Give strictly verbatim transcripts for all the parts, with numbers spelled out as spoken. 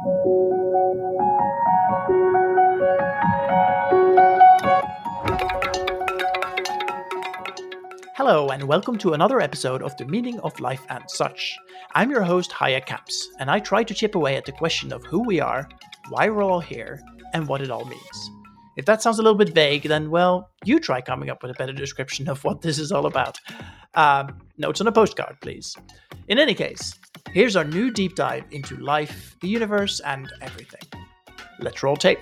Hello and welcome to another episode of The Meaning of Life and Such. I'm your host, Haya Camps, and I try to chip away at the question of who we are, why we're all here, and what it all means. If that sounds a little bit vague, then, well, you try coming up with a better description of what this is all about. Um, notes on a postcard, please. In any case, here's our new deep dive into life, the universe, and everything. Let's roll tape.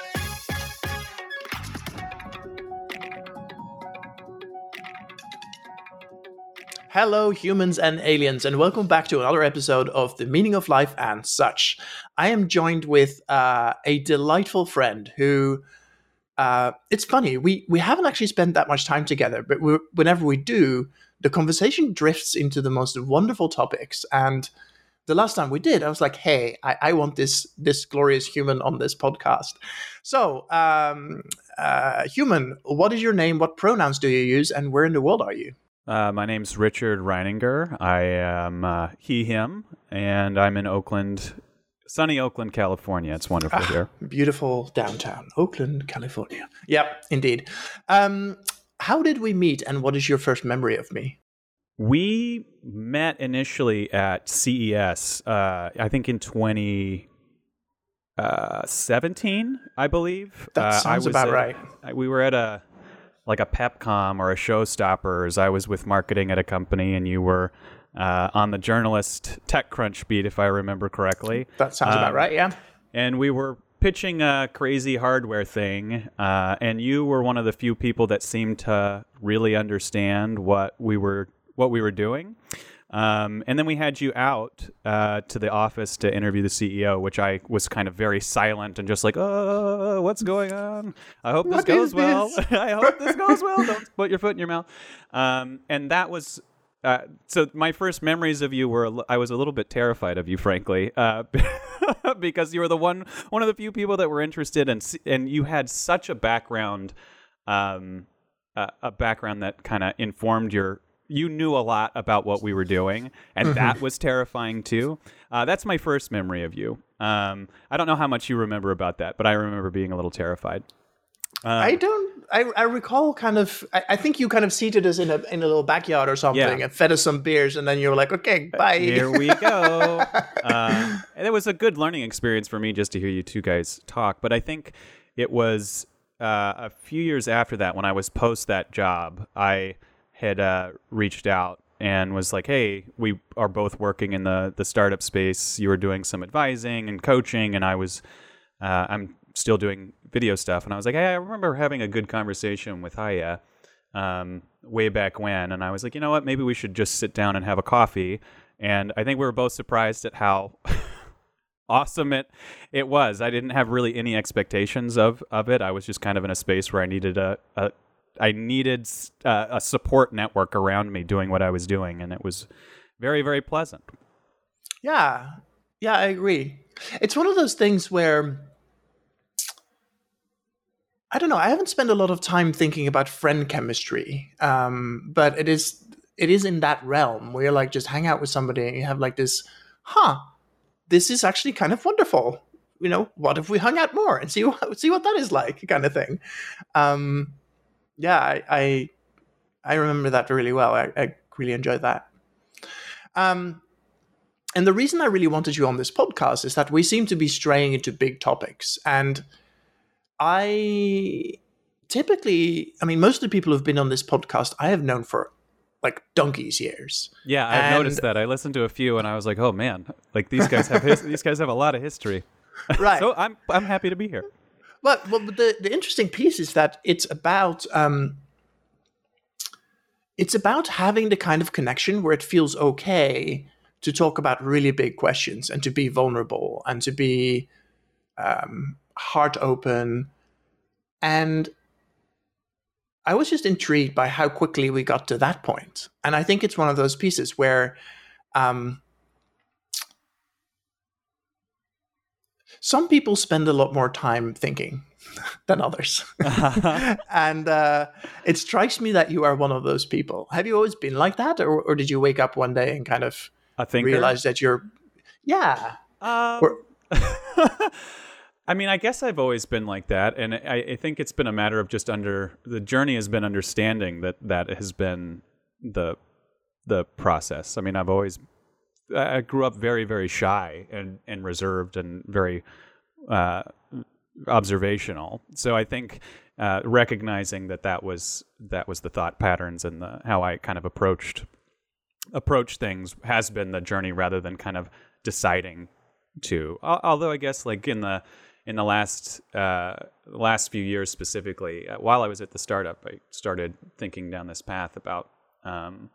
Hello, humans and aliens, and welcome back to another episode of The Meaning of Life and Such. I am joined with uh, a delightful friend who, uh, it's funny, we, we haven't actually spent that much time together, but we're, whenever we do, the conversation drifts into the most wonderful topics. And the last time we did, I was like, hey, I, I want this, this glorious human on this podcast. So, um, uh, human, what is your name? What pronouns do you use? And where in the world are you? Uh, my name's Richard Reininger. I am uh, he, him, and I'm in Oakland, sunny Oakland, California. It's wonderful ah, here. Beautiful downtown, Oakland, California. Yep, indeed. Um, how did we meet, and what is your first memory of me? We met initially at C E S, uh, I think in twenty seventeen, I believe. That uh, sounds I was about at, right. We were at a... like a Pepcom or a Showstoppers. I was with marketing at a company, and you were uh, on the journalist TechCrunch beat, if I remember correctly. That sounds um, about right, yeah. And we were pitching a crazy hardware thing, uh, and you were one of the few people that seemed to really understand what we were what we were doing. Um, and then we had you out uh, to the office to interview the C E O, which I was kind of very silent and just like, oh, what's going on? I hope this what goes this? well. I hope this goes well. Don't put your foot in your mouth. Um, and that was, uh, so my first memories of you were, I was a little bit terrified of you, frankly, uh, because you were the one, one of the few people that were interested in, and you had such a background, um, uh, a background that kind of informed your, you knew a lot about what we were doing, and mm-hmm. that was terrifying too. Uh, that's my first memory of you. Um, I don't know how much you remember about that, but I remember being a little terrified. Um, I don't. I, I recall kind of. I, I think you kind of seated us in a in a little backyard or something, yeah. and fed us some beers, and then you were like, "Okay, bye." Here we go. uh, and it was a good learning experience for me just to hear you two guys talk. But I think it was uh, a few years after that, when I was post that job, I had uh, reached out and was like, hey, we are both working in the, the startup space. You were doing some advising and coaching, and I was, uh, I'm still doing video stuff. And I was like, hey, I remember having a good conversation with Haya um, way back when. And I was like, you know what, maybe we should just sit down and have a coffee. And I think we were both surprised at how awesome it it was. I didn't have really any expectations of, of it. I was just kind of in a space where I needed a, a I needed uh, a support network around me doing what I was doing, and it was very, very pleasant. Yeah, yeah, I agree. It's one of those things where, I don't know, I haven't spent a lot of time thinking about friend chemistry, um, but it is it is in that realm where you like just hang out with somebody and you have like this, huh, this is actually kind of wonderful. You know, what if we hung out more and see what, see what that is like, kind of thing. Um, Yeah, I, I I remember that really well. I, I really enjoyed that. Um, and the reason I really wanted you on this podcast is that we seem to be straying into big topics. And I typically, I mean, most of the people who've been on this podcast, I have known for like donkey's years. Yeah, I've and, noticed that. I listened to a few and I was like, oh man, like these guys have his, these guys have a lot of history. Right. So I'm I'm happy to be here. But, well, but the, the interesting piece is that it's about um, it's about having the kind of connection where it feels okay to talk about really big questions and to be vulnerable and to be um, heart open. And I was just intrigued by how quickly we got to that point. And I think it's one of those pieces where um, some people spend a lot more time thinking than others. And uh, it strikes me that you are one of those people. Have you always been like that? Or, or did you wake up one day and kind of a thinker? realize that you're, yeah. Um, or, I mean, I guess I've always been like that, and I, I think it's been a matter of just under the journey has been understanding that that has been the the process. I mean, I've always I grew up very, very shy and, and reserved and very uh, observational. So I think uh, recognizing that that was that was the thought patterns and the how I kind of approached approach things has been the journey rather than kind of deciding to. Although I guess like in the in the last uh, last few years specifically, uh, while I was at the startup, I started thinking down this path about um,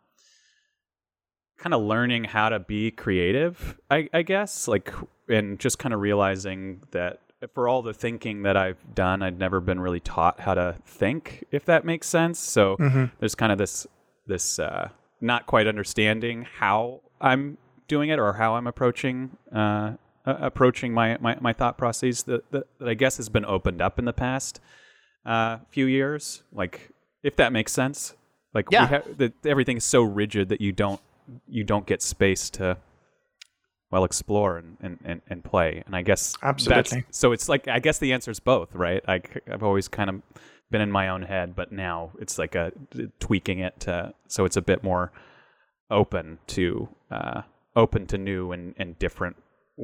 kind of learning how to be creative, I, I guess, like, and just kind of realizing that for all the thinking that I've done, I'd never been really taught how to think, if that makes sense. So mm-hmm. there's kind of this this uh, not quite understanding how I'm doing it or how I'm approaching uh, uh, approaching my, my, my thought processes that, that, that I guess has been opened up in the past uh, few years. Like, if that makes sense. Like, yeah. we ha- that everything is so rigid that you don't you don't get space to, well, explore and, and, and, and play. And I guess absolutely. That's, so it's like, I guess the answer is both, right? I, I've always kind of been in my own head, but now it's like a tweaking it to, so it's a bit more open to, uh, open to new and, and different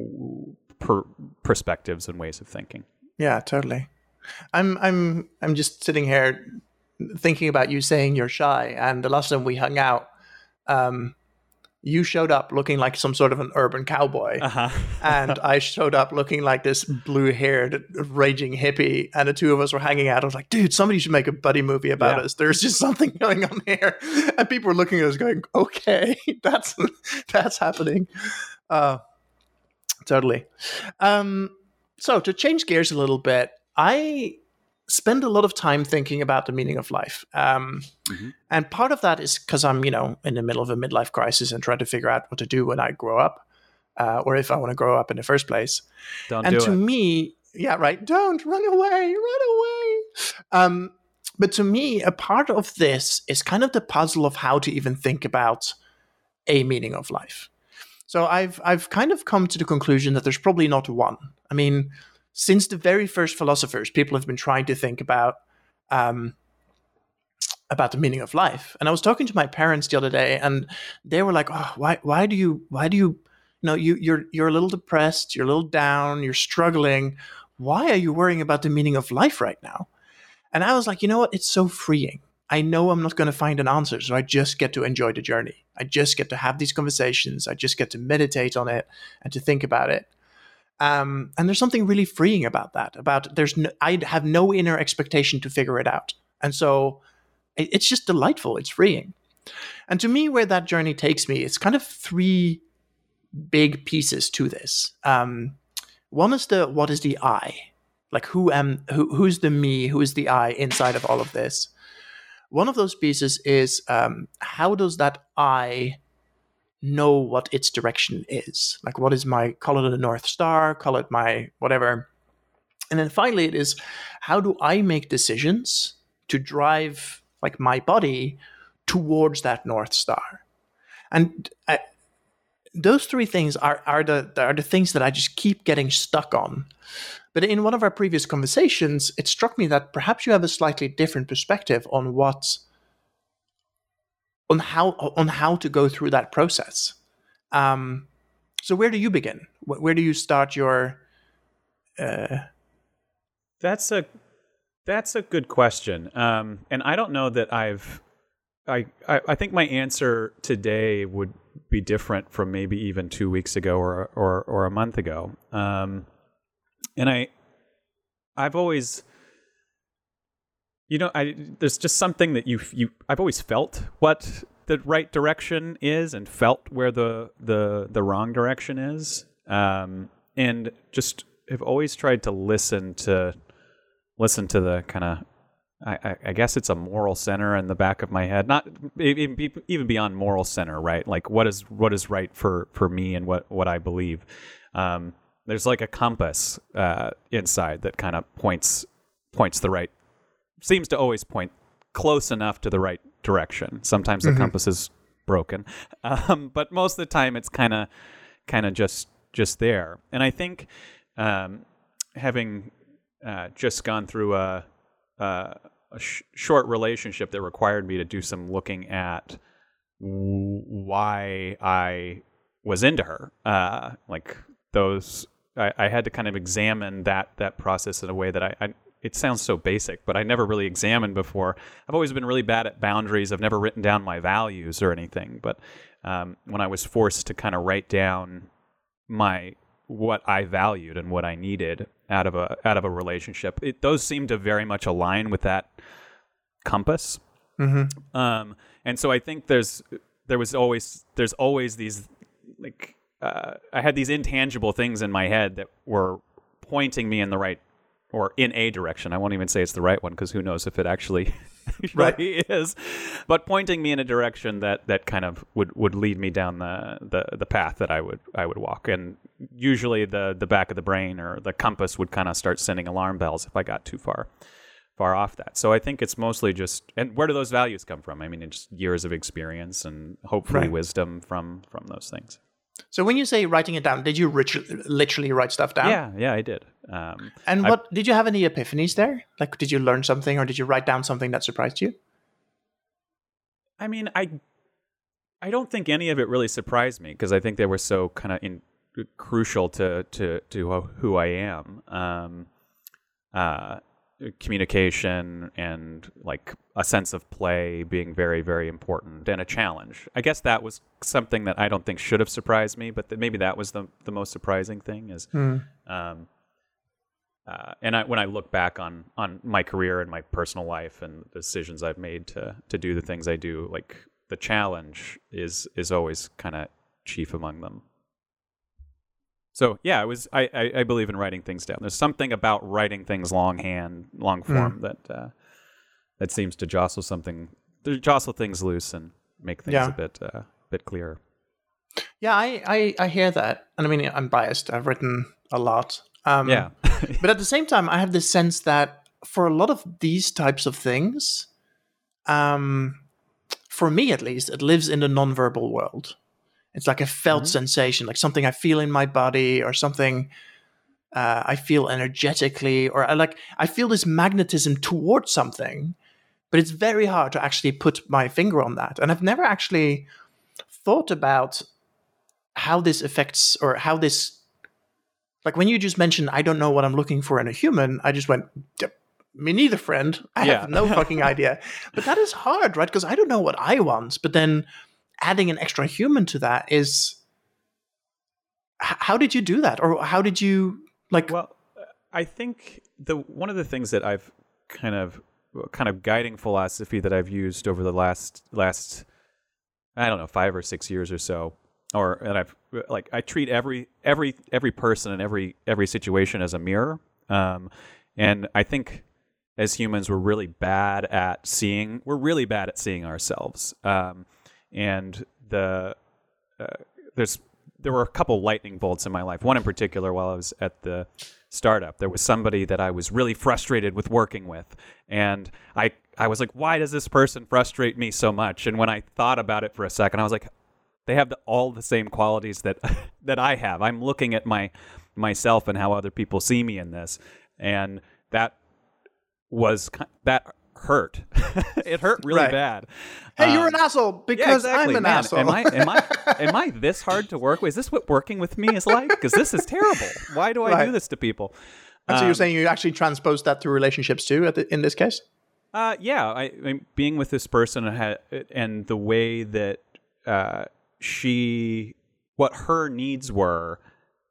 per, perspectives and ways of thinking. Yeah, totally. I'm, I'm, I'm just sitting here thinking about you saying you're shy, and the last time we hung out, um, you showed up looking like some sort of an urban cowboy, uh-huh. and I showed up looking like this blue-haired, raging hippie, and the two of us were hanging out. I was like, dude, somebody should make a buddy movie about yeah. us. There's just something going on here. And people were looking at us going, okay, that's that's happening. Uh, totally. Um, so to change gears a little bit, I spend a lot of time thinking about the meaning of life. Um, mm-hmm. And part of that is because I'm, you know, in the middle of a midlife crisis and trying to figure out what to do when I grow up, uh, or if I want to grow up in the first place. Don't and do to it. me, yeah, right. Don't run away, run away. Um, but to me, a part of this is kind of the puzzle of how to even think about a meaning of life. So I've I've kind of come to the conclusion that there's probably not one. I mean, since the very first philosophers, people have been trying to think about um, about the meaning of life. And I was talking to my parents the other day, and they were like, "Oh, why? Why do you? Why do you? You know, you you're you're a little depressed. You're a little down. You're struggling. Why are you worrying about the meaning of life right now?" And I was like, you know what? It's so freeing. I know I'm not going to find an answer, so I just get to enjoy the journey. I just get to have these conversations. I just get to meditate on it and to think about it. Um, and there's something really freeing about that. About there's, no, I have no inner expectation to figure it out, and so it, it's just delightful. It's freeing. And to me, where that journey takes me, it's kind of three big pieces to this. Um, one is the what is the I, like who am who who's the me, who is the I inside of all of this. One of those pieces is um, how does that I know what its direction is? Like, what is my, call it a North Star, call it my whatever. And then finally it is, how do I make decisions to drive like my body towards that North Star? And I, those three things are, are the are the things that I just keep getting stuck on. But in one of our previous conversations, it struck me that perhaps you have a slightly different perspective on what on how on how to go through that process. Um, so where do you begin? Where do you start your? Uh... That's a that's a good question, um, and I don't know that I've. I, I I think my answer today would be different from maybe even two weeks ago or or, or a month ago. Um, and I I've always. You know, I, there's just something that you you I've always felt what the right direction is and felt where the the, the wrong direction is, um, and just have always tried to listen to listen to the kind of I, I guess it's a moral center in the back of my head, not even even beyond moral center, right? Like what is what is right for, for me and what, what I believe. Um, there's like a compass uh, inside that kind of points points the right. Seems to always point close enough to the right direction. Sometimes the mm-hmm. compass is broken, um, but most of the time it's kind of, kind of just, just there. And I think um, having uh, just gone through a, a, a sh- short relationship that required me to do some looking at w- why I was into her, uh, like those, I, I had to kind of examine that that process in a way that I, I, it sounds so basic, but I never really examined before. I've always been really bad at boundaries. I've never written down my values or anything, but um, when I was forced to kind of write down my what I valued and what I needed out of a out of a relationship, it, those seem to very much align with that compass. Mm-hmm. Um, and so I think there's there was always there's always these like uh, I had these intangible things in my head that were pointing me in the right or in a direction. I won't even say it's the right one because who knows if it actually Right. really is, but pointing me in a direction that, that kind of would, would lead me down the, the, the path that I would I would walk. And usually the, the back of the brain or the compass would kind of start sending alarm bells if I got too far far off that. So I think it's mostly just, and where do those values come from? I mean, it's years of experience and hopefully Right. wisdom from from those things. So when you say writing it down, did you rit- literally write stuff down? Yeah, yeah, I did. Um, And I- what did you have any epiphanies there? Like, did you learn something, or did you write down something that surprised you? I mean, I I don't think any of it really surprised me because I think they were so kind of in crucial to to to who I am. Um, uh, communication and like a sense of play being very, very important, and a challenge. I guess that was something that I don't think should have surprised me, but that maybe that was the the most surprising thing is. Mm. Um, Uh, and I, when I look back on, on my career and my personal life and the decisions I've made to to do the things I do, like the challenge is is always kind of chief among them. So yeah, it was. I, I, I believe in writing things down. There's something about writing things longhand, long form Mm. that uh, that seems to jostle something, to jostle things loose and make things Yeah. a bit uh, bit clearer. Yeah, I, I, I hear that. And I mean, I'm biased. I've written a lot. Um, Yeah. But at the same time, I have this sense that for a lot of these types of things, um, for me at least, it lives in the nonverbal world. It's like a felt Mhm. sensation, like something I feel in my body, or something uh, I feel energetically, or I like I feel this magnetism towards something. But it's very hard to actually put my finger on that, and I've never actually thought about how this affects or how this. Like when you just mentioned, I don't know what I'm looking for in a human, I just went, "Yep, me neither, friend. I Yeah. have no fucking idea. But that is hard, right? Because I don't know what I want. But then adding an extra human to that is, h- how did you do that? Or how did you, like, Well, I think the one of the things that I've kind of kind of guiding philosophy that I've used over the last last I don't know five or six years or so, or and I've like I treat every every every person and every every situation as a mirror, um, and I think as humans we're really bad at seeing we're really bad at seeing ourselves, um, and the uh, there's there were a couple lightning bolts in my life. One in particular, while I was at the startup, there was somebody that I was really frustrated with working with. And I, I was like, why does this person frustrate me so much? And when I thought about it for a second, I was like, they have the, all the same qualities that that I have. I'm looking at my myself and how other people see me in this. And that was, that hurt. It hurt really Right. bad. hey, you're Um, an asshole yeah, because exactly. I'm an Man, asshole. Am I am I am I this hard to work with? Is this what working with me is like? Because this is terrible. Why do I Right. do this to people? And so you're Um, saying you actually transposed that to relationships too, at the, in this case? Uh, yeah, I, I mean, being with this person had, and the way that uh, she, what her needs were,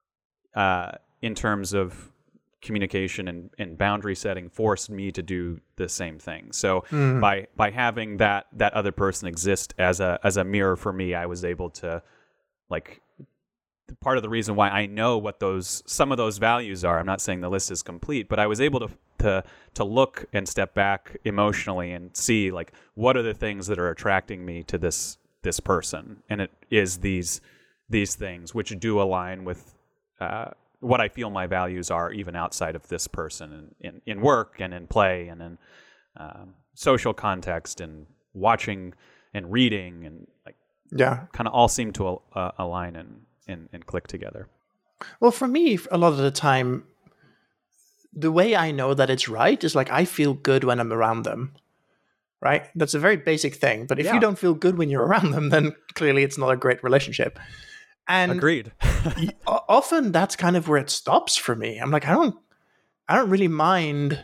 uh, in terms of communication and, and boundary setting, forced me to do the same thing. So Mm. by by having that that other person exist as a as a mirror for me, I was able to, like, part of the reason why I know what those some of those values are. I'm not saying the list is complete, but I was able to to to look and step back emotionally and see, like, what are the things that are attracting me to this this person, and it is these these things which do align with uh, what I feel my values are, even outside of this person, in in, in work and in play and in um, social context and watching and reading, and like Yeah. kind of all seem to uh, align and, and and click together. Well, for me, a lot of the time, the way I know that it's right is like I feel good when I'm around them. Right? That's a very basic thing. But if Yeah. you don't feel good when you're around them, then clearly it's not a great relationship. And Agreed. y- o- often that's kind of where it stops for me. I'm like, I don't, I don't really mind.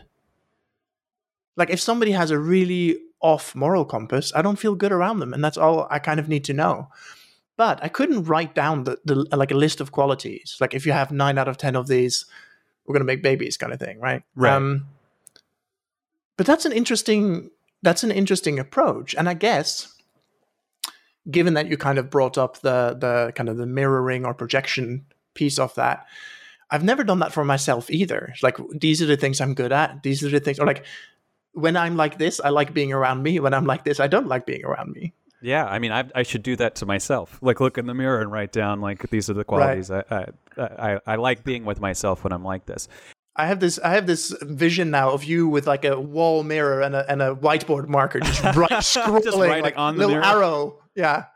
Like if somebody has a really off moral compass, I don't feel good around them, and that's all I kind of need to know. But I couldn't write down the, the like a list of qualities. Like if you have nine out of ten of these, we're gonna make babies, kind of thing, right? Right. Um, but that's an interesting. That's an interesting approach, and I guess, given that you kind of brought up the the kind of the mirroring or projection piece of that, I've never done that for myself either. It's like these are the things I'm good at. These are the things, or like when I'm like this, I like being around me. When I'm like this, I don't like being around me. Yeah, I mean, I I should do that to myself. Like, look in the mirror and write down like these are the qualities. Right. I, I I I like being with myself when I'm like this. I have this. I have this vision now of you with like a wall mirror and a and a whiteboard marker, just right scrolling, just writing like on the little mirror. arrow. Yeah.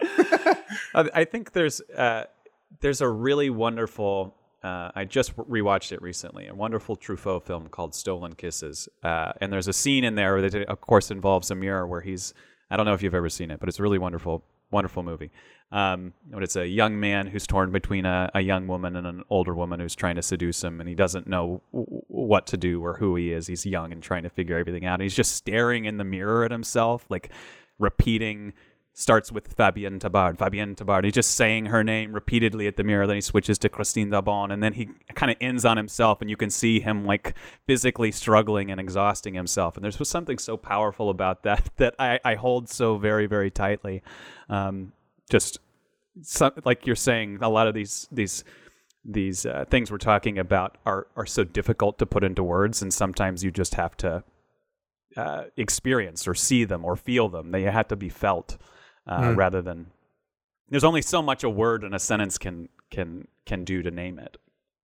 I think there's uh, there's a really wonderful. Uh, I just rewatched it recently. A wonderful Truffaut film called Stolen Kisses, uh, and there's a scene in there that, of course, involves a mirror where he's. I don't know if you've ever seen it, but it's a really wonderful, wonderful movie. Um, but it's a young man who's torn between a, a young woman and an older woman who's trying to seduce him, and he doesn't know w- what to do or who he is. He's young and trying to figure everything out. And he's just staring in the mirror at himself, like repeating. Starts with Fabienne Tabard, Fabienne Tabard. He's just saying her name repeatedly at the mirror. Then he switches to Christine Dabon, and then he kind of ends on himself, and you can see him like physically struggling and exhausting himself. And there's just something so powerful about that that I, I hold so very, very tightly. Um, just some, like you're saying, a lot of these these these uh, things we're talking about are are so difficult to put into words, and sometimes you just have to uh, experience or see them or feel them. They have to be felt. Uh, mm. Rather than, there's only so much a word in a sentence can can can do to name it.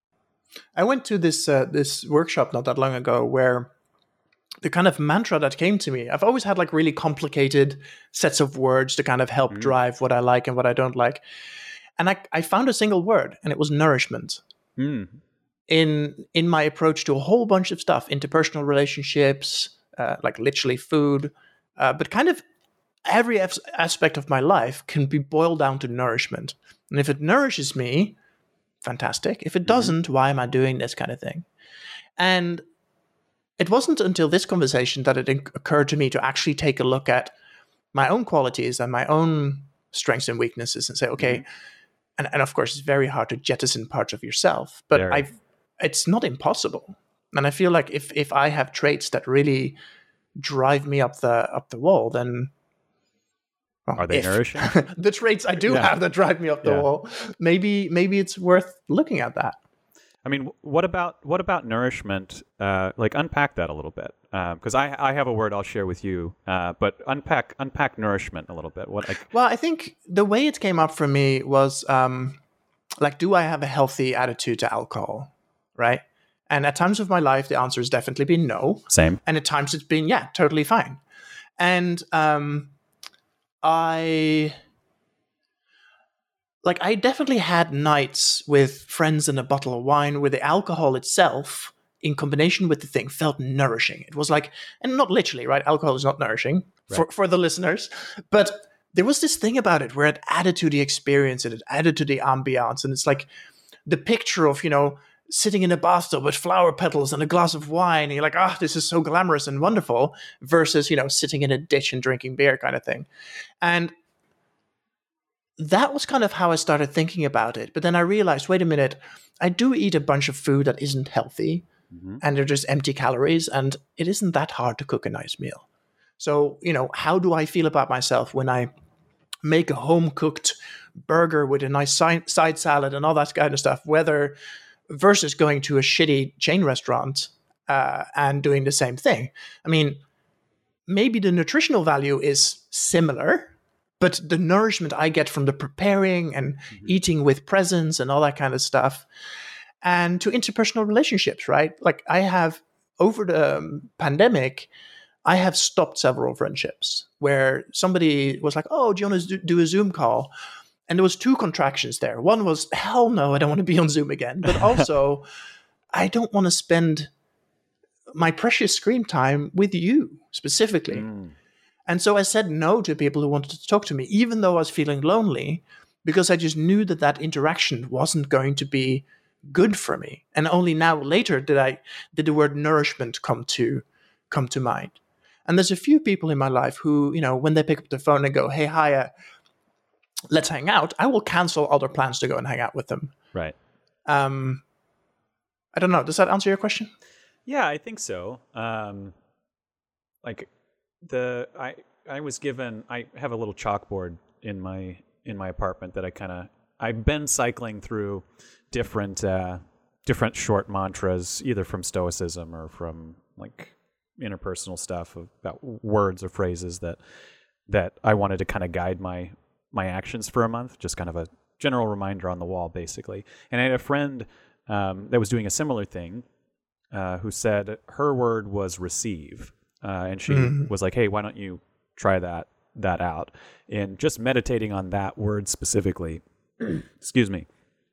I went to this uh, this workshop not that long ago where the kind of mantra that came to me, I've always had like really complicated sets of words to kind of help mm. drive what I like and what I don't like. And I, I found a single word, and it was nourishment. Mm. In in my approach to a whole bunch of stuff, interpersonal relationships, uh, like literally food, uh, but kind of every aspect of my life can be boiled down to nourishment. And if it nourishes me, fantastic. If it doesn't, mm-hmm. why am I doing this kind of thing? And it wasn't until this conversation that it occurred to me to actually take a look at my own qualities and my own strengths and weaknesses and say, okay, mm-hmm. and, and of course, it's very hard to jettison parts of yourself, but I've, it's not impossible. And I feel like if if I have traits that really drive me up the up the wall, then Well, Are they if, nourishing? The traits I do yeah. have that drive me up the yeah. wall. Maybe maybe it's worth looking at that. I mean, what about what about nourishment? Uh, like unpack that a little bit, because um, I I have a word I'll share with you. Uh, but unpack unpack nourishment a little bit. What? Like? Well, I think the way it came up for me was um, like, do I have a healthy attitude to alcohol? Right. And at times of my life, the answer has definitely been no. Same. And at times it's been yeah, totally fine. And um. I like I definitely had nights with friends and a bottle of wine where the alcohol itself, in combination with the thing, felt nourishing. It was like, and not literally, right? Alcohol is not nourishing right. for, for the listeners, but there was this thing about it where it added to the experience and it added to the ambiance. And it's like the picture of, you know, sitting in a bathtub with flower petals and a glass of wine. And you're like, ah, oh, this is so glamorous and wonderful versus, you know, sitting in a ditch and drinking beer kind of thing. And that was kind of how I started thinking about it. But then I realized, wait a minute, I do eat a bunch of food that isn't healthy mm-hmm. and they're just empty calories. And it isn't that hard to cook a nice meal. So, you know, how do I feel about myself when I make a home-cooked burger with a nice side salad and all that kind of stuff, whether versus going to a shitty chain restaurant uh, and doing the same thing. I mean, maybe the nutritional value is similar, but the nourishment I get from the preparing and mm-hmm. eating with presence and all that kind of stuff, and to interpersonal relationships, right? Like I have, over the um, pandemic, I have stopped several friendships where somebody was like, oh, do you want to do a Zoom call? and there was two contractions there. One was, hell no, I don't want to be on Zoom again. But also, I don't want to spend my precious screen time with you specifically. Mm. And so I said no to people who wanted to talk to me, even though I was feeling lonely, because I just knew that that interaction wasn't going to be good for me. And only now later did I did the word nourishment come to come to mind. And there's a few people in my life who, you know, when they pick up the phone and go, hey, hi, uh, let's hang out, I will cancel other plans to go and hang out with them. Right. Um, I don't know. Does that answer your question? Yeah, I think so. Um, like the I I was given I have a little chalkboard in my in my apartment that I kind of I've been cycling through different uh, different short mantras, either from Stoicism or from like interpersonal stuff about words or phrases that that I wanted to kind of guide my my actions for a month, just kind of a general reminder on the wall, basically. And I had a friend um, that was doing a similar thing, uh, who said her word was receive, uh, and she mm-hmm. was like, "Hey, why don't you try that that out?" And just meditating on that word specifically, excuse me,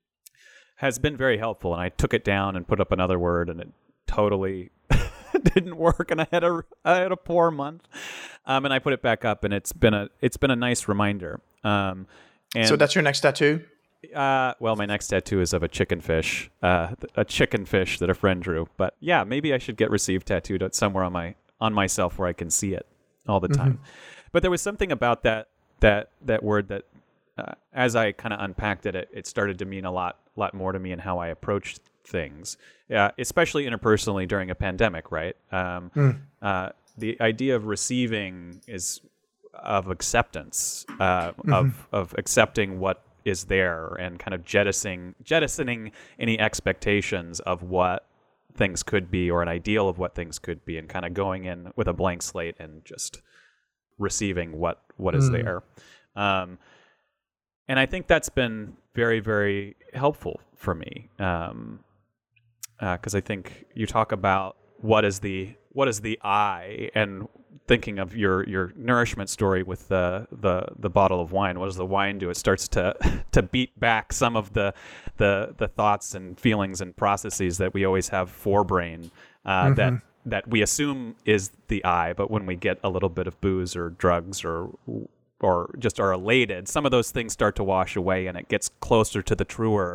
has been very helpful. And I took it down and put up another word, and it totally didn't work, and I had a I had a poor month. Um, and I put it back up, and it's been a it's been a nice reminder. Um, and so that's your next tattoo? Uh, well, my next tattoo is of a chicken fish, uh, a chicken fish that a friend drew. But yeah, maybe I should get received tattooed somewhere on my on myself where I can see it all the time. Mm-hmm. But there was something about that that that word that, uh, as I kind of unpacked it, it, it started to mean a lot lot more to me in how I approached things, uh, especially interpersonally during a pandemic. Right. Um, mm. uh, the idea of receiving is of acceptance, uh, mm-hmm. of of accepting what is there and kind of jettisoning jettisoning any expectations of what things could be or an ideal of what things could be, and kind of going in with a blank slate and just receiving what what is mm. there. Um, and I think that's been very, very helpful for me, um, because uh, I think you talk about what is the what is the I, and thinking of your, your nourishment story with the, the the bottle of wine. What does the wine do? It starts to to beat back some of the the the thoughts and feelings and processes that we always have forebrain, uh, mm-hmm. that that we assume is the I, but when we get a little bit of booze or drugs or or just are elated, some of those things start to wash away, and it gets closer to the truer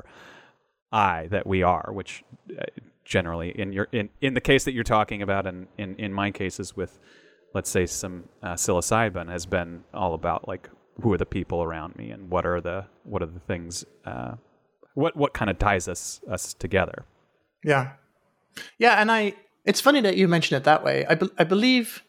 I that we are, which uh, generally in your in, in the case that you're talking about, and in, in my cases with, let's say, some uh, psilocybin, has been all about like, who are the people around me, and what are the what are the things, uh, what what kind of ties us us together. Yeah, yeah, and I. It's funny that you mention it that way. I be, I believe.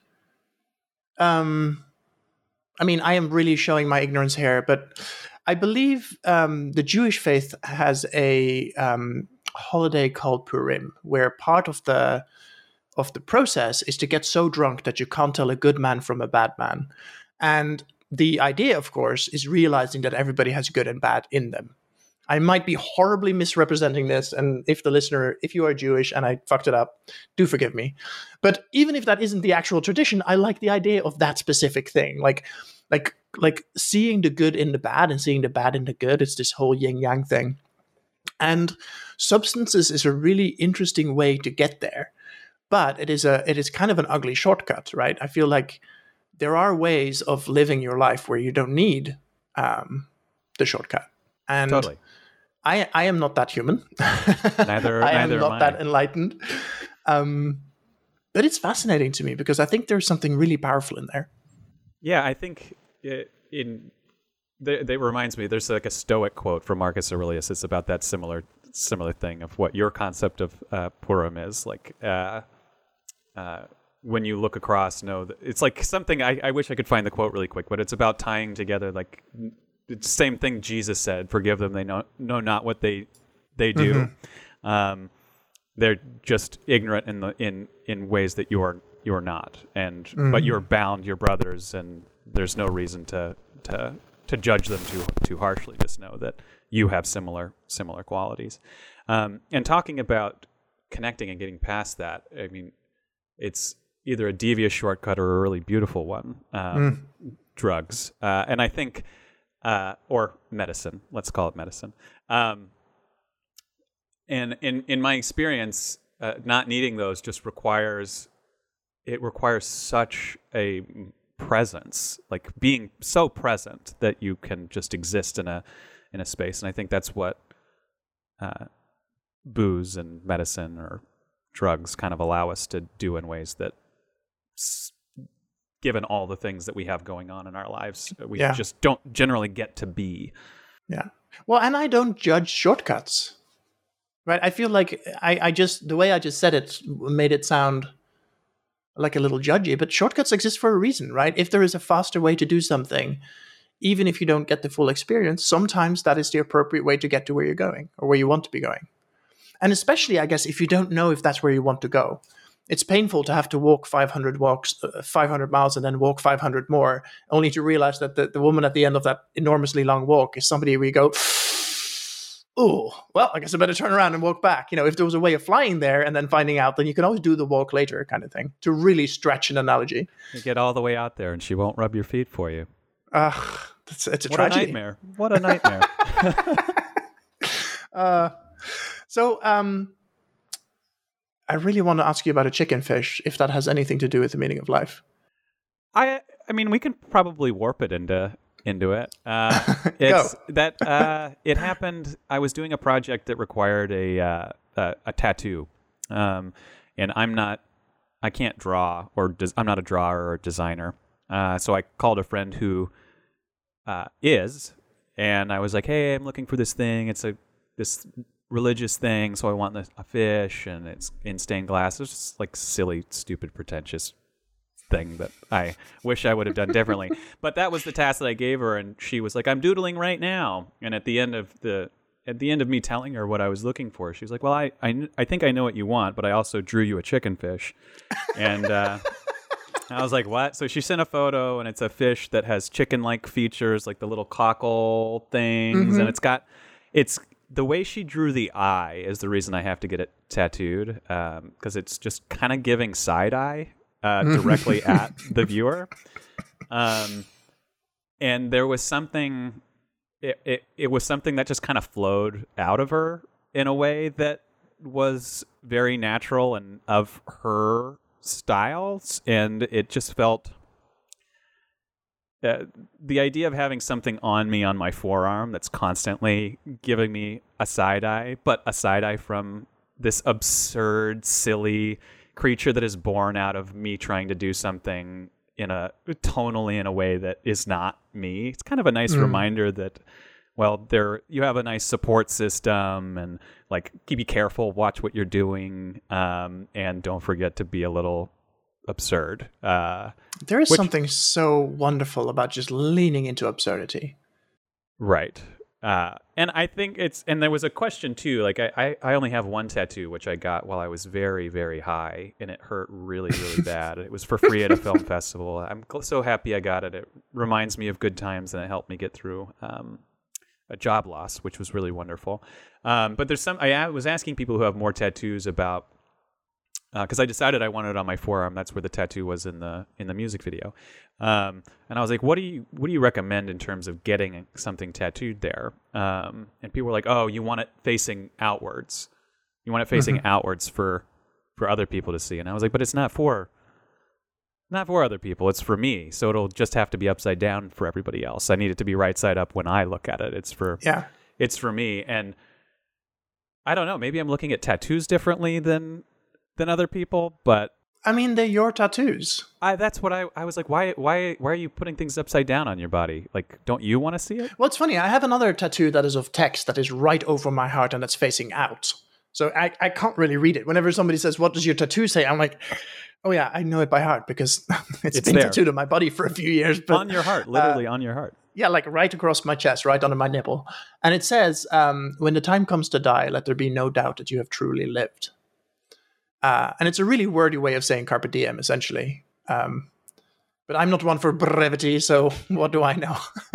Um, I mean, I am really showing my ignorance here, but I believe um, the Jewish faith has a um, holiday called Purim, where part of the of the process is to get so drunk that you can't tell a good man from a bad man. And the idea, of course, is realizing that everybody has good and bad in them. I might be horribly misrepresenting this, and if the listener, if you are Jewish and I fucked it up, do forgive me. But even if that isn't the actual tradition, I like the idea of that specific thing. Like, like, like seeing the good in the bad and seeing the bad in the good. It's this whole yin-yang thing. And substances is a really interesting way to get there. But it is a it is kind of an ugly shortcut, right? I feel like there are ways of living your life where you don't need um, the shortcut. And totally. I I am not that human. Neither I neither am not am I. that enlightened. Um, but it's fascinating to me because I think there's something really powerful in there. Yeah, I think it, in that reminds me. There's like a Stoic quote from Marcus Aurelius. It's about that similar similar thing of what your concept of uh, Purim is like. Uh, uh, when you look across, know that it's like something. I, I wish I could find the quote really quick, but it's about tying together like. It's the same thing Jesus said, forgive them, they know, know not what they they do. Mm-hmm. Um, they're just ignorant in the in, in ways that you're you're not. And mm-hmm. but you're bound, your brothers, and there's no reason to to to judge them too too harshly. Just know that you have similar similar qualities. Um, and talking about connecting and getting past that, I mean, it's either a devious shortcut or a really beautiful one. Um, mm. Drugs. Uh, and I think uh, or medicine. Let's call it medicine. Um, and in in my experience, uh, not needing those just requires it requires such a presence, like being so present that you can just exist in a in a space. And I think that's what uh, booze and medicine or drugs kind of allow us to do in ways that, given all the things that we have going on in our lives, we yeah. just don't generally get to be. Yeah. Well, and I don't judge shortcuts, right? I feel like I, I just, the way I just said it made it sound like a little judgy, but shortcuts exist for a reason, right? If there is a faster way to do something, even if you don't get the full experience, sometimes that is the appropriate way to get to where you're going or where you want to be going. And especially, I guess, if you don't know if that's where you want to go. It's painful to have to walk five hundred walks, uh, five hundred miles and then walk five hundred more, only to realize that the, the woman at the end of that enormously long walk is somebody where you go, oh, well, I guess I better turn around and walk back. You know, if there was a way of flying there and then finding out, then you can always do the walk later kind of thing, to really stretch an analogy. You get all the way out there and she won't rub your feet for you. Ugh, it's, it's a what tragedy. A nightmare. What a nightmare. uh, so, um... I really want to ask you about a chicken fish, if that has anything to do with the meaning of life. I I mean, we can probably warp it into into it. Uh, it's Go. that uh, it happened. I was doing a project that required a uh, a, a tattoo, um, and I'm not. I can't draw, or des- I'm not a drawer or a designer. Uh, so I called a friend who uh, is, and I was like, "Hey, I'm looking for this thing. It's a this." religious thing, so I want a fish, and it's in stained glass. It's just like silly, stupid, pretentious thing that I wish I would have done differently. But that was the task that I gave her, and she was like, "I'm doodling right now." And at the end of the at the end of me telling her what I was looking for, she was like, "Well, I I, I think I know what you want, but I also drew you a chicken fish." And uh, I was like, "What?" So she sent a photo, and it's a fish that has chicken-like features, like the little cockle things, mm-hmm. and it's got it's. The way she drew the eye is the reason I have to get it tattooed, because um, it's just kind of giving side eye uh, directly at the viewer. Um, and there was something, it, it, it was something that just kind of flowed out of her in a way that was very natural and of her styles, and it just felt... Uh, the idea of having something on me on my forearm that's constantly giving me a side eye, but a side eye from this absurd, silly creature that is born out of me trying to do something in a tonally in a way that is not me. It's kind of a nice mm. reminder that, well, there you have a nice support system, and like, be careful, watch what you're doing, um, and don't forget to be a little absurd. Uh, there is which, something so wonderful about just leaning into absurdity. Right. Uh, and I think it's, and there was a question too, like I, I, I only have one tattoo, which I got while I was very, very high, and it hurt really, really bad. It was for free at a film festival. I'm so happy I got it. It reminds me of good times, and it helped me get through um, a job loss, which was really wonderful. Um, but there's some, I was asking people who have more tattoos about, because uh, I decided I wanted it on my forearm. That's where the tattoo was in the in the music video, um, and I was like, "What do you what do you recommend in terms of getting something tattooed there?" Um, and people were like, "Oh, you want it facing outwards. You want it facing mm-hmm. outwards for for other people to see." And I was like, "But it's not for not for other people. It's for me. So it'll just have to be upside down for everybody else. I need it to be right side up when I look at it. It's for yeah, it's for me." And I don't know. Maybe I'm looking at tattoos differently than. than other people, but I mean, they're your tattoos. I that's what I I was like, why why why are you putting things upside down on your body? Like, don't you want to see it? Well, it's funny. I have another tattoo that is of text that is right over my heart and that's facing out. So I, I can't really read it. Whenever somebody says, "What does your tattoo say?" I'm like, oh yeah, I know it by heart because it's, it's been there. Tattooed on my body for a few years. But, on your heart, literally uh, on your heart. Yeah, like right across my chest, right under my nipple. And it says, um, "When the time comes to die, let there be no doubt that you have truly lived." Uh, and it's a really wordy way of saying carpe diem, essentially. Um, but I'm not one for brevity, so what do I know?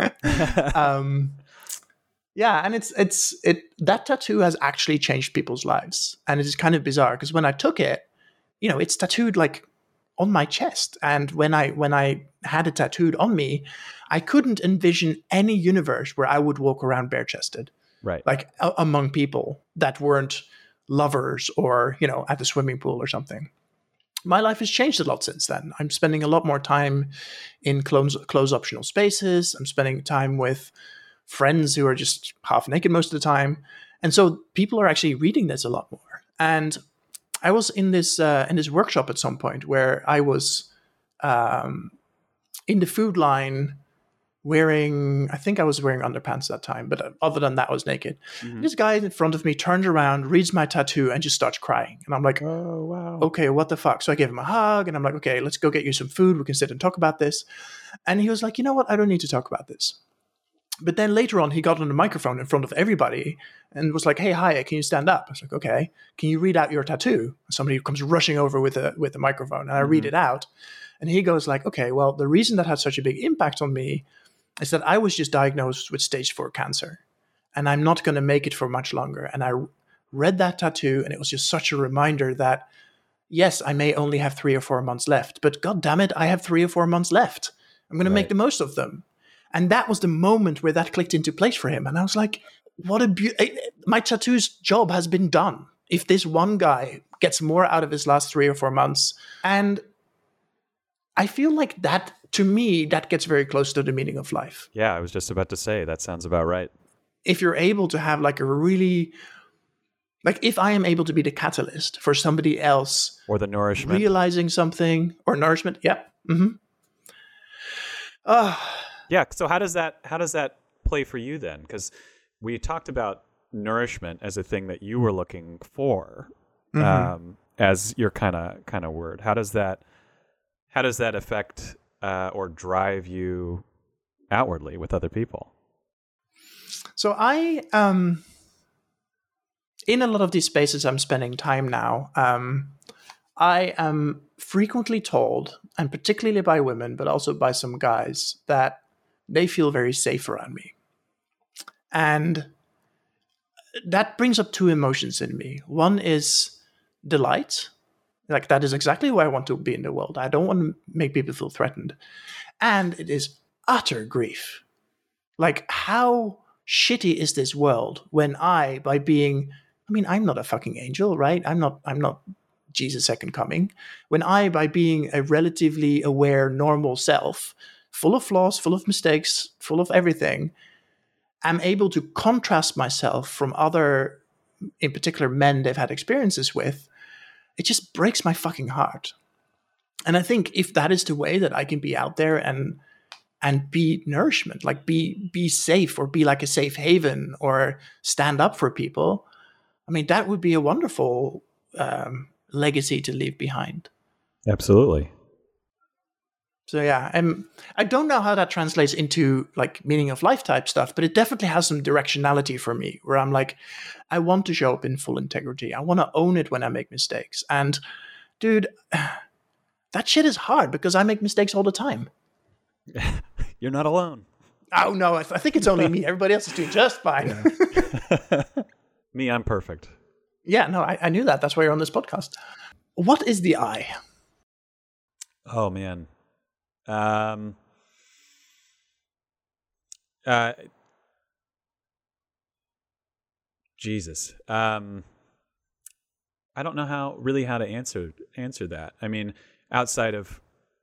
um, yeah, and it's it's it that tattoo has actually changed people's lives, and it is kind of bizarre because when I took it, you know, it's tattooed like on my chest. And when I when I had it tattooed on me, I couldn't envision any universe where I would walk around bare chested, Right. like a- among people that weren't lovers or, you know, at the swimming pool or something. My life has changed a lot since then. I'm spending a lot more time in close, close optional spaces. I'm spending time with friends who are just half naked most of the time. And so people are actually reading this a lot more. And I was in this uh, in this workshop at some point where I was um, in the food line wearing, I think I was wearing underpants that time, but other than that, I was naked. Mm-hmm. This guy in front of me turns around, reads my tattoo, and just starts crying. And I'm like, oh, wow. Okay, what the fuck? So I gave him a hug, and I'm like, okay, let's go get you some food. We can sit and talk about this. And he was like, you know what? I don't need to talk about this. But then later on, he got on the microphone in front of everybody and was like, hey, hi, can you stand up? I was like, okay. Can you read out your tattoo? Somebody comes rushing over with a with a microphone, and I mm-hmm. read it out. And he goes like, okay, well, the reason that had such a big impact on me is that I was just diagnosed with stage four cancer, and I'm not going to make it for much longer. And I read that tattoo, and it was just such a reminder that, yes, I may only have three or four months left, but God damn it, I have three or four months left. I'm going to make the most of them. And that was the moment where that clicked into place for him. And I was like, what a beautiful, my tattoo's job has been done. If this one guy gets more out of his last three or four months. And I feel like that, to me, that gets very close to the meaning of life. Yeah, I was just about to say, that sounds about right. If you're able to have like a really, like if I am able to be the catalyst for somebody else. Or the nourishment. Realizing something, or nourishment, yeah. Mm-hmm. Uh, yeah, so how does that how does that play for you then? Because we talked about nourishment as a thing that you were looking for, mm-hmm. um, as your kind of kind of word. How does that how does that affect uh, or drive you outwardly with other people? So I, um, in a lot of these spaces I'm spending time now, um, I am frequently told, and particularly by women, but also by some guys, that they feel very safe around me. And that brings up two emotions in me. One is delight. Like, that is exactly why I want to be in the world. I don't want to make people feel threatened. And it is utter grief. Like, how shitty is this world when I, by being, I mean, I'm not a fucking angel, right? I'm not, I'm not Jesus' second coming. When I, by being a relatively aware, normal self, full of flaws, full of mistakes, full of everything, I'm able to contrast myself from other, in particular men they've had experiences with, it just breaks my fucking heart. And I think if that is the way that I can be out there and and be nourishment, like be be safe, or be like a safe haven, or stand up for people, I mean, that would be a wonderful um, legacy to leave behind. Absolutely. So yeah, I'm, I don't know how that translates into like meaning of life type stuff, but it definitely has some directionality for me, where I'm like, I want to show up in full integrity. I want to own it when I make mistakes. And dude, that shit is hard because I make mistakes all the time. You're not alone. Oh no, I, th- I think it's only me. Everybody else is doing just fine. Yeah. Me, I'm perfect. Yeah, no, I, I knew that. That's why you're on this podcast. What is the I? Oh man. Um, uh, Jesus. Um, I don't know how really how to answer answer that. I mean, outside of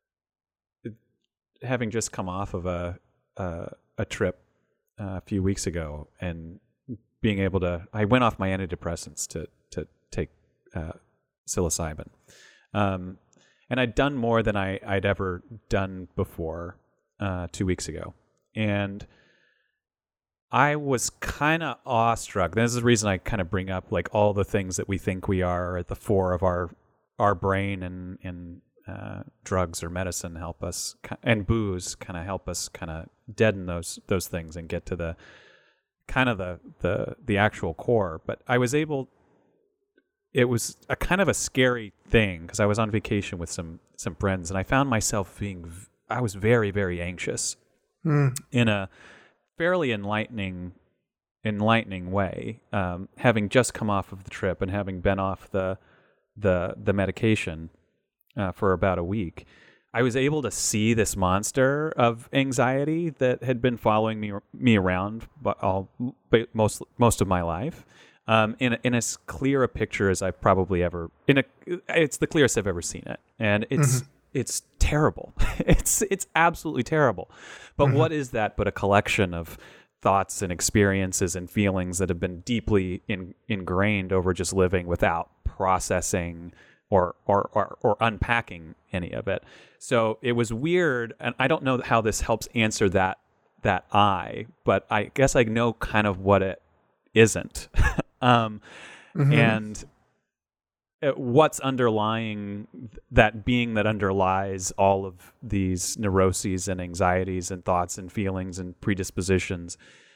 having just come off of a a, a trip uh, a few weeks ago and being able to, I went off my antidepressants to to take uh, psilocybin. Um, And I'd done more than I, I'd ever done before uh, two weeks ago. And I was kind of awestruck. This is the reason I kind of bring up like all the things that we think we are at the fore of our our brain, and, and uh, drugs or medicine help us, and booze kind of help us kind of deaden those those things and get to the kind of the, the, the actual core. But I was able... It was a kind of a scary thing because I was on vacation with some some friends, and I found myself being, I was very, very anxious mm. in a fairly enlightening, enlightening way. Um, having just come off of the trip and having been off the the the medication, uh, for about a week, I was able to see this monster of anxiety that had been following me me around, but all but most most of my life, um, in a, in as clear a picture as I've probably ever in a. It's the clearest I've ever seen it, and it's mm-hmm. it's terrible. it's it's absolutely terrible. But mm-hmm. what is that but a collection of thoughts and experiences and feelings that have been deeply in, ingrained over just living without processing or, or or or unpacking any of it. So it was weird, and I don't know how this helps answer that that I, but I guess I know kind of what it isn't. um, mm-hmm. And it, what's underlying that being that underlies all of these neuroses and anxieties and thoughts and feelings and predispositions.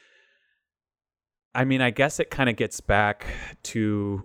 I mean, I guess it kind of gets back to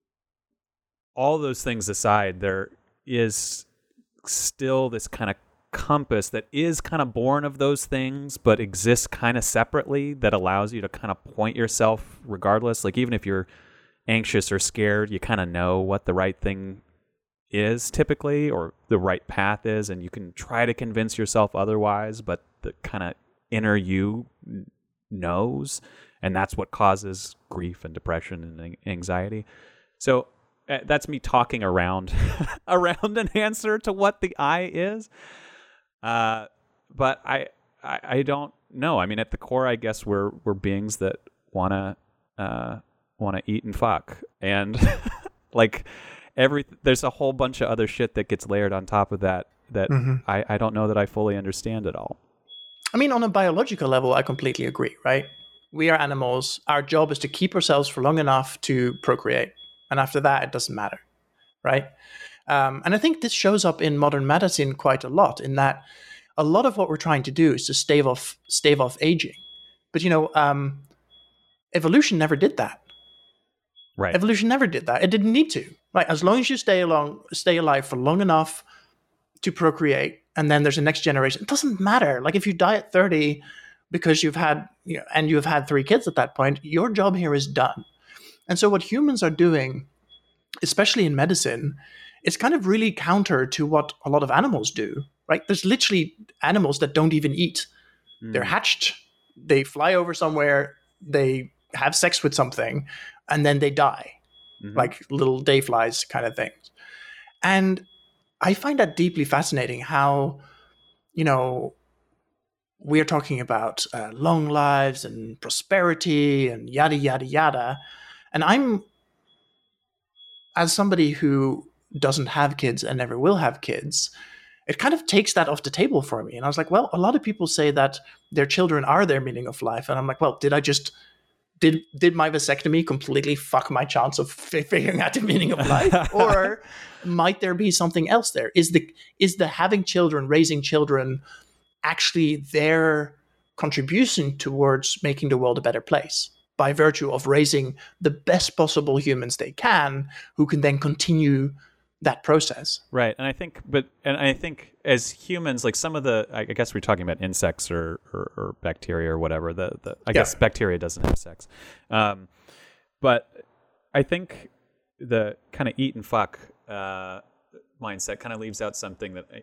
all those things aside, there is still this kind of compass that is kind of born of those things, but exists kind of separately, that allows you to kind of point yourself regardless. Like, even if you're anxious or scared, you kind of know what the right thing is typically, or the right path is, and you can try to convince yourself otherwise, but the kind of inner you knows, and that's what causes grief and depression and anxiety. So uh, that's me talking around around an answer to what the I is. Uh, but I, I I don't know. I mean, at the core, I guess we're we're beings that wanna uh, wanna eat and fuck, and like every there's a whole bunch of other shit that gets layered on top of that that mm-hmm. I, I don't know that I fully understand at all. I mean, on a biological level, I completely agree, right? We are animals. Our job is to keep ourselves for long enough to procreate. And after that, it doesn't matter, right? Um, and I think this shows up in modern medicine quite a lot, in that a lot of what we're trying to do is to stave off, stave off aging. But, you know, um, evolution never did that. Right. Evolution never did that. It didn't need to. Right? As long as you stay along, stay alive for long enough to procreate, and then there's a next generation, it doesn't matter. Like, if you die at thirty because you've had, you know, and you have had three kids at that point, your job here is done. And so what humans are doing, especially in medicine, is kind of really counter to what a lot of animals do, right? There's literally animals that don't even eat. Mm. They're hatched, they fly over somewhere, they have sex with something, and then they die, mm-hmm. like little day flies kind of things. And I find that deeply fascinating, how, you know, we're talking about uh, long lives and prosperity and yada, yada, yada. And I'm, as somebody who doesn't have kids and never will have kids, it kind of takes that off the table for me. And I was like, well, a lot of people say that their children are their meaning of life. And I'm like, well, did I just, did did my vasectomy completely fuck my chance of f- figuring out the meaning of life? Or might there be something else there? Is the is the having children, raising children, actually their contribution towards making the world a better place, by virtue of raising the best possible humans they can, who can then continue that process? Right. And I think, but, and I think as humans, like some of the, I guess we're talking about insects or, or, or bacteria or whatever, the, the I yeah. guess bacteria doesn't have sex. Um, but I think the kind of eat and fuck uh, mindset kind of leaves out something that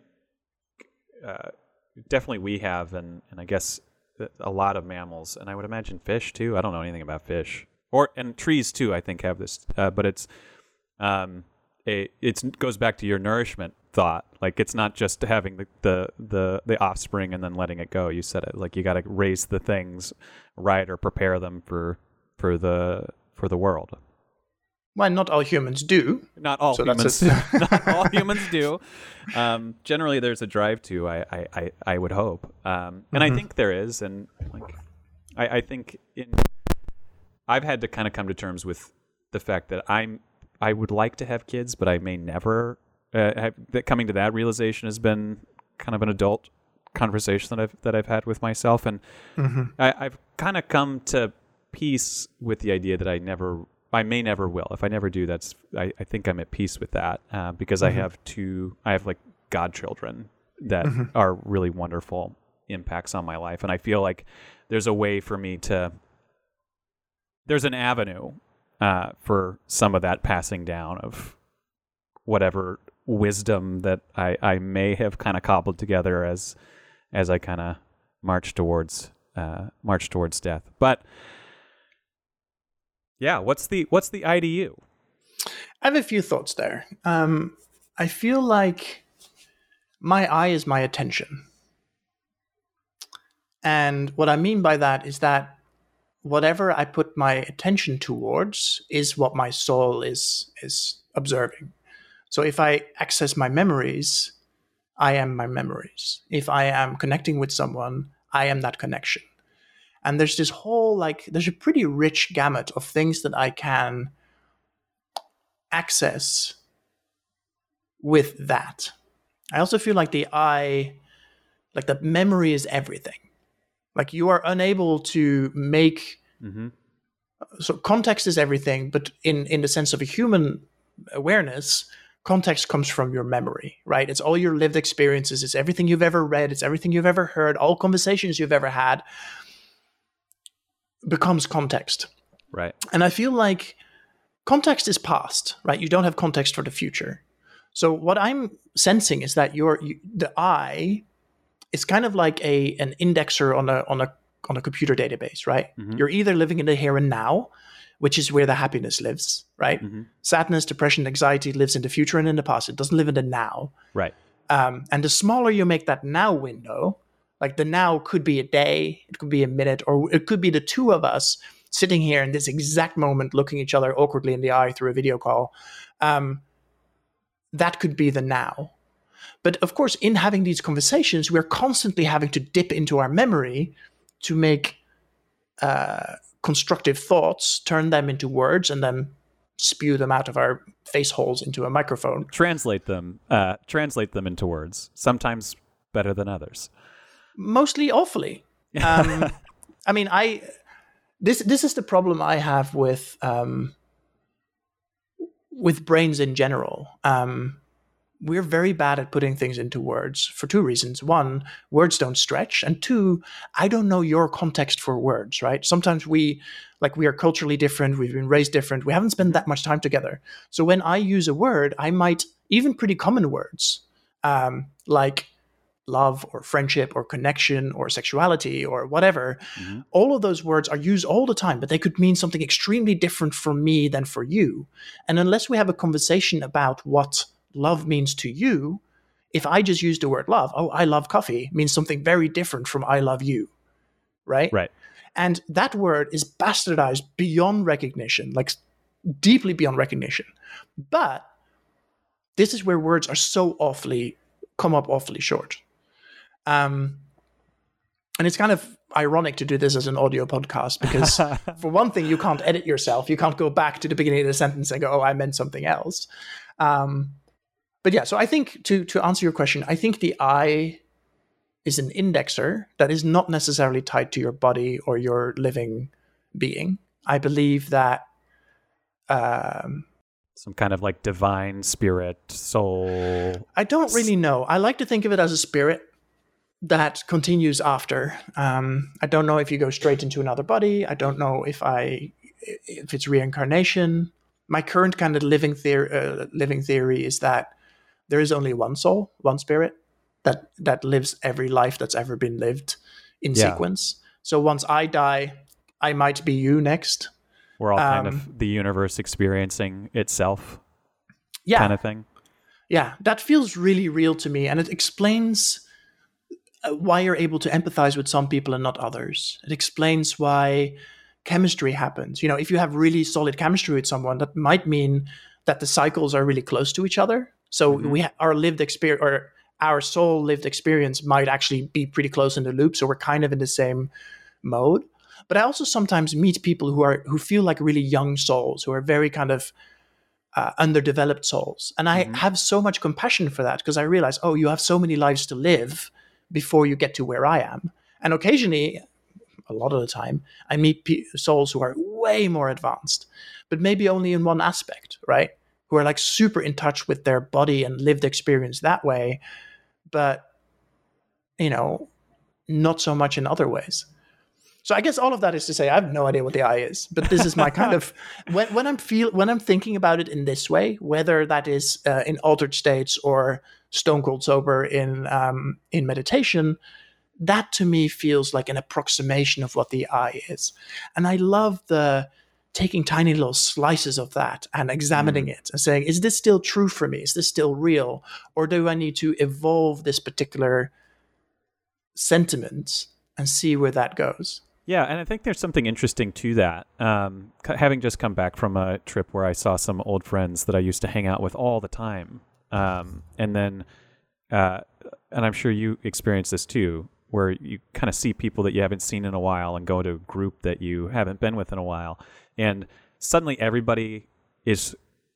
uh, definitely we have, and, and I guess a lot of mammals, and I would imagine fish too. I don't know anything about fish, or and trees too, I think have this, uh, but it's um, a it goes back to your nourishment thought. Like, it's not just having the, the the the offspring and then letting it go. You said it, like you got to raise the things right, or prepare them for for the for the world. Well, not all humans do. Not all so humans. Not all humans do. Um, generally, there's a drive to. I I, I, I would hope, um, and mm-hmm. I think there is. And like, I, I think in, I've had to kind of come to terms with the fact that I'm. I would like to have kids, but I may never. Uh, have, that coming to that realization has been kind of an adult conversation that I've that I've had with myself, and mm-hmm. I, I've kind of come to peace with the idea that I never. I may never will. If I never do, that's I, I think I'm at peace with that uh, because mm-hmm. I have two. I have like godchildren that mm-hmm. are really wonderful impacts on my life, and I feel like there's a way for me to. There's an avenue uh, for some of that passing down of whatever wisdom that I, I may have kind of cobbled together as as I kind of march towards uh, march towards death. But yeah, what's the what's the I to you? I have a few thoughts there. Um, I feel like my I is my attention. And what I mean by that is that whatever I put my attention towards is what my soul is is observing. So if I access my memories, I am my memories. If I am connecting with someone, I am that connection. And there's this whole, like, there's a pretty rich gamut of things that I can access with that. I also feel like the I, like the memory is everything. Like you are unable to make, mm-hmm. so context is everything, but in, in the sense of a human awareness, context comes from your memory, right? It's all your lived experiences. It's everything you've ever read. It's everything you've ever heard. All conversations you've ever had becomes context. Right. And I feel like context is past, right? You don't have context for the future. So what I'm sensing is that your you, the I is kind of like a an indexer on a on a on a computer database, right? Mm-hmm. You're either living in the here and now, which is where the happiness lives, right? Mm-hmm. Sadness, depression, anxiety lives in the future and in the past. It doesn't live in the now. Right. Um, and the smaller you make that now window, like the now could be a day, it could be a minute, or it could be the two of us sitting here in this exact moment, looking each other awkwardly in the eye through a video call. Um, that could be the now. But of course, in having these conversations, we're constantly having to dip into our memory to make uh, constructive thoughts, turn them into words, and then spew them out of our face holes into a microphone. Translate them, uh, translate them into words, sometimes better than others. Mostly awfully. Um, I mean, I this this is the problem I have with um, with brains in general. Um, we're very bad at putting things into words for two reasons. One, words don't stretch. And two, I don't know your context for words, right? Sometimes we, like we are culturally different. We've been raised different. We haven't spent that much time together. So when I use a word, I might, even pretty common words, um, like love or friendship or connection or sexuality or whatever, mm-hmm. all of those words are used all the time, but they could mean something extremely different for me than for you. And unless we have a conversation about what love means to you, if I just use the word love, oh, I love coffee, means something very different from I love you, right? Right. And that word is bastardized beyond recognition, like deeply beyond recognition. But this is where words are so awfully, come up awfully short. Um, and it's kind of ironic to do this as an audio podcast because for one thing, you can't edit yourself. You can't go back to the beginning of the sentence and go, oh, I meant something else. Um, But yeah, so I think to to answer your question, I think the I is an indexer that is not necessarily tied to your body or your living being. I believe that um, some kind of like divine spirit, soul. I don't really know. I like to think of it as a spirit that continues after. Um, I don't know if you go straight into another body. I don't know if I if it's reincarnation. My current kind of living theory, uh, living theory is that there is only one soul, one spirit that that lives every life that's ever been lived in yeah. sequence. So once I die, I might be you next. We're all um, kind of the universe experiencing itself, yeah. kind of thing. Yeah, that feels really real to me, and it explains why you're able to empathize with some people and not others. It explains why chemistry happens. You know, if you have really solid chemistry with someone, that might mean that the cycles are really close to each other. So mm-hmm. we ha- our lived experience, or our soul lived experience, might actually be pretty close in the loop. So we're kind of in the same mode. But I also sometimes meet people who are who feel like really young souls, who are very kind of uh, underdeveloped souls, and I mm-hmm. have so much compassion for that because I realize, oh, you have so many lives to live before you get to where I am. And occasionally, a lot of the time, I meet pe- souls who are way more advanced, but maybe only in one aspect, right? Who are like super in touch with their body and lived experience that way, but, you know, not so much in other ways. So I guess all of that is to say I have no idea what the I is, but this is my kind of when when I'm feel when I'm thinking about it in this way, whether that is uh, in altered states or stone cold sober in um, in meditation, that to me feels like an approximation of what the I is, and I love the taking tiny little slices of that and examining mm. it and saying, is this still true for me? Is this still real, or do I need to evolve this particular sentiment and see where that goes? Yeah, and I think there's something interesting to that. Um, having just come back from a trip where I saw some old friends that I used to hang out with all the time, um, and then, uh, and I'm sure you experience this too, where you kind of see people that you haven't seen in a while and go to a group that you haven't been with in a while, and suddenly everybody is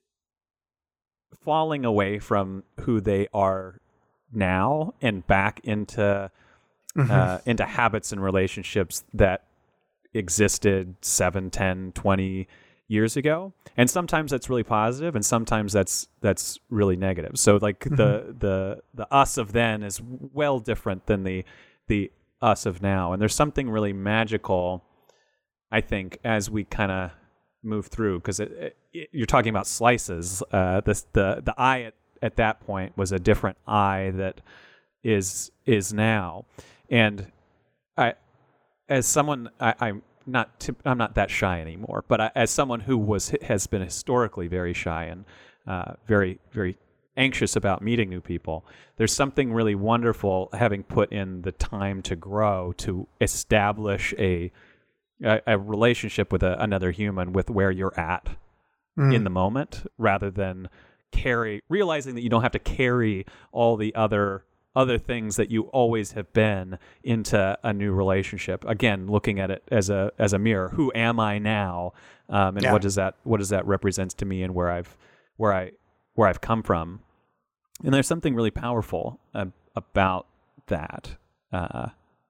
falling away from who they are now and back into mm-hmm. uh, into habits and relationships that existed seven, ten, twenty years ago. And sometimes that's really positive, and sometimes that's that's really negative. So like mm-hmm. the the the us of then is well different than the the us of now. And there's something really magical, I think, as we kind of move through, because you're talking about slices. Uh, this, the the I at, at that point was a different I that is is now. And I, as someone, I, I'm not tip, I'm not that shy anymore. But I, as someone who was has been historically very shy and uh, very very anxious about meeting new people, there's something really wonderful having put in the time to grow, to establish a a, a relationship with a, another human with where you're at mm. in the moment, rather than carry realizing that you don't have to carry all the other other things that you always have been into a new relationship. Again, looking at it as a as a mirror. Who am I now? Um, and yeah. what does that what does that represent to me, and where I've where I where I've come from? And there's something really powerful uh, about that, uh,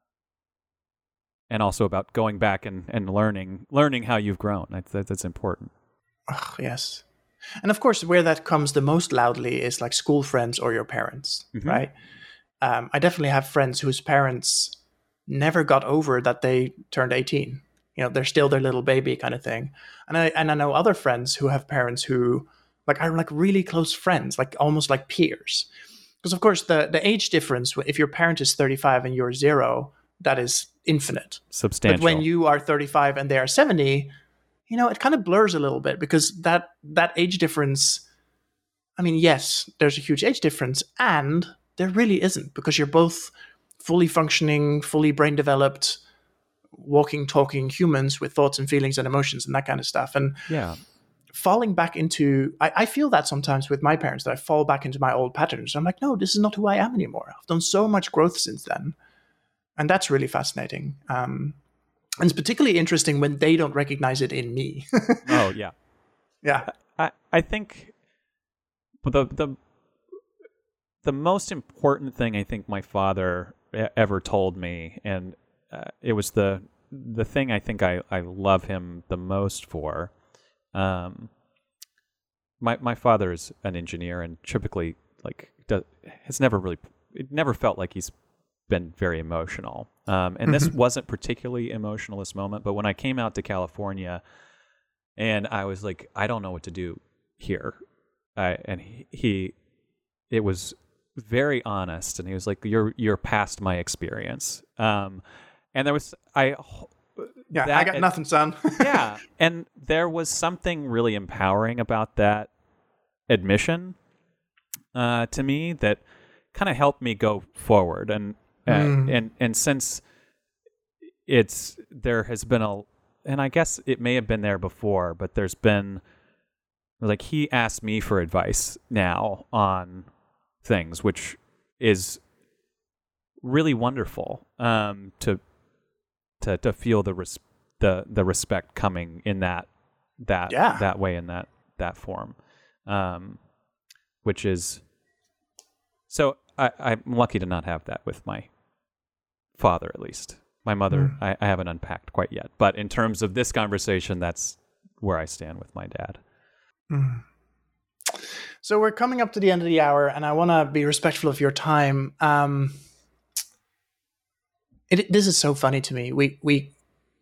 and also about going back and, and learning learning how you've grown. That's that's important. Oh, yes, and of course, where that comes the most loudly is like school friends or your parents, mm-hmm. right? Um, I definitely have friends whose parents never got over that they turned eighteen. You know, they're still their little baby kind of thing. And I and I know other friends who have parents who like are like really close friends, like almost like peers. Because of course the, the age difference, if your parent is thirty-five and you're zero, that is infinite. Substantial. But when you are thirty-five and they are seventy, you know, it kind of blurs a little bit, because that that age difference, I mean, yes, there's a huge age difference, and there really isn't, because you're both fully functioning, fully brain developed, walking, talking humans with thoughts and feelings and emotions and that kind of stuff. And yeah, falling back into, I, I feel that sometimes with my parents, that I fall back into my old patterns. I'm like, no, this is not who I am anymore. I've done so much growth since then. And that's really fascinating. Um, and it's particularly interesting when they don't recognize it in me. Oh, yeah. Yeah. I, I think the the the most important thing I think my father ever told me, and uh, it was the the thing I think I, I love him the most for. Um, my my father is an engineer, and typically like does, has never really it never felt like he's been very emotional. Um, and this wasn't particularly emotional this moment, but when I came out to California, and I was like, I don't know what to do here, I, and he, he it was very honest, and he was like, you're you're past my experience. Um, and there was I. Yeah, that, I got nothing, son. Yeah, and there was something really empowering about that admission uh, to me that kind of helped me go forward. And uh, mm. and and since it's there has been a, and I guess it may have been there before, but there's been like he asked me for advice now on things, which is really wonderful um, to. To, to feel the res- the the respect coming in that that yeah. that way, in that that form, um, which is so I, I'm lucky to not have that with my father, at least. My mother, mm. I, I haven't unpacked quite yet, but in terms of this conversation, that's where I stand with my dad. Mm. So we're coming up to the end of the hour, and I want to be respectful of your time. Um, It, this is so funny to me. We we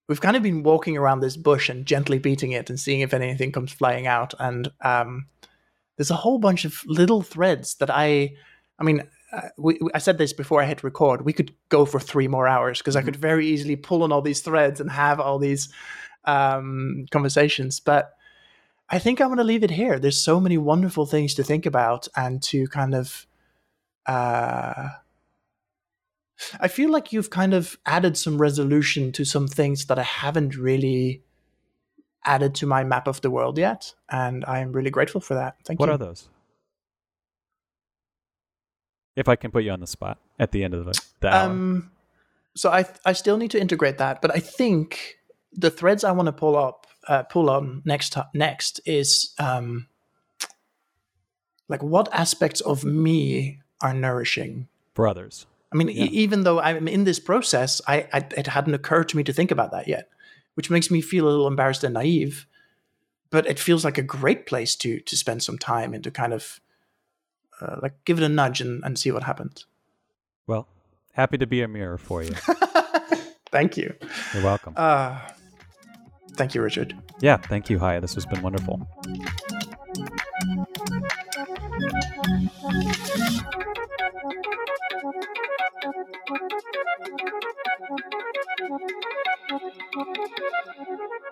we've kind of been walking around this bush and gently beating it and seeing if anything comes flying out. And um, there's a whole bunch of little threads that I, I mean, uh, we, we, I said this before I hit record. We could go for three more hours because mm-hmm. I could very easily pull on all these threads and have all these um, conversations. But I think I'm going to leave it here. There's so many wonderful things to think about and to kind of. Uh, I feel like you've kind of added some resolution to some things that I haven't really added to my map of the world yet, and I'm really grateful for that. Thank what you. What are those? If I can put you on the spot at the end of the, the hour. Um, so I I still need to integrate that, but I think the threads I want to pull up, uh, pull on next next is um, like what aspects of me are nourishing for others. I mean, yeah. e- even though I'm in this process, I, I it hadn't occurred to me to think about that yet, which makes me feel a little embarrassed and naive. But it feels like a great place to to spend some time and to kind of uh, like give it a nudge and, and see what happens. Well, happy to be a mirror for you. Thank you. You're welcome. Uh, thank you, Richard. Yeah, thank you, Haya. This has been wonderful. Thank you.